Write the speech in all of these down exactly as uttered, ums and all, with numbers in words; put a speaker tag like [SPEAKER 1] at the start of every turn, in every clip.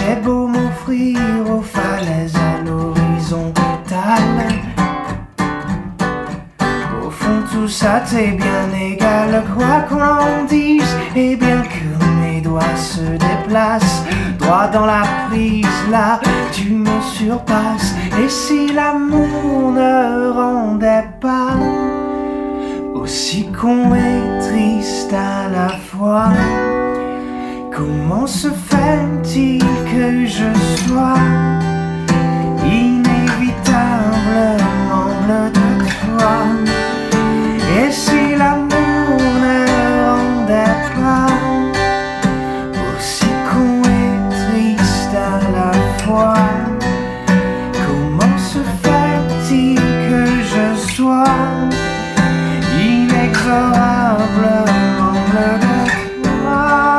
[SPEAKER 1] J'ai beau m'offrir aux falaises à l'horizontale, au fond tout ça t'est bien égal, quoi qu'on en dise. Et bien que mes doigts se déplacent droit dans la prise, là tu me surpasses. Et si l'amour ne rendait pas aussi con et triste à la fois, comment se fait-il que je sois inévitablement bleu de toi? Et si l'amour ne rendait pas aussi con et triste à la fois, comment se fait-il que je sois inexorablement bleu de toi?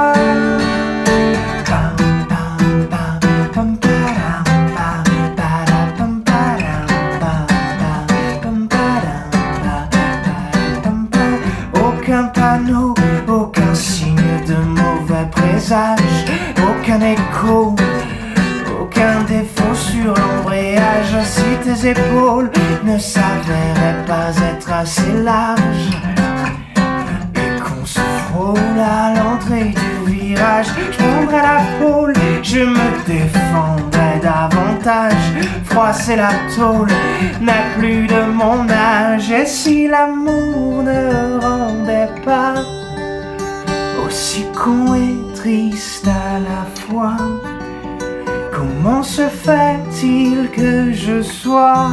[SPEAKER 1] Aucun panneau, aucun signe de mauvais présage, aucun écho, aucun défaut sur l'embrayage. Si tes épaules ne s'avéraient pas être assez larges et qu'on se frôle à l'entrée du virage, je prendrais la pôle, je me défendrais davantage. Froisser la tôle n'est plus de mon âge. Et si l'amour ne rendait pas aussi con et triste à la fois, comment se fait-il que je sois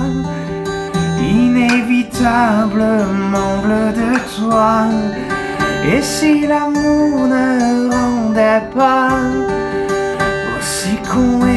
[SPEAKER 1] inévitablement bleu de toi? Et si l'amour ne rendait pas aussi con et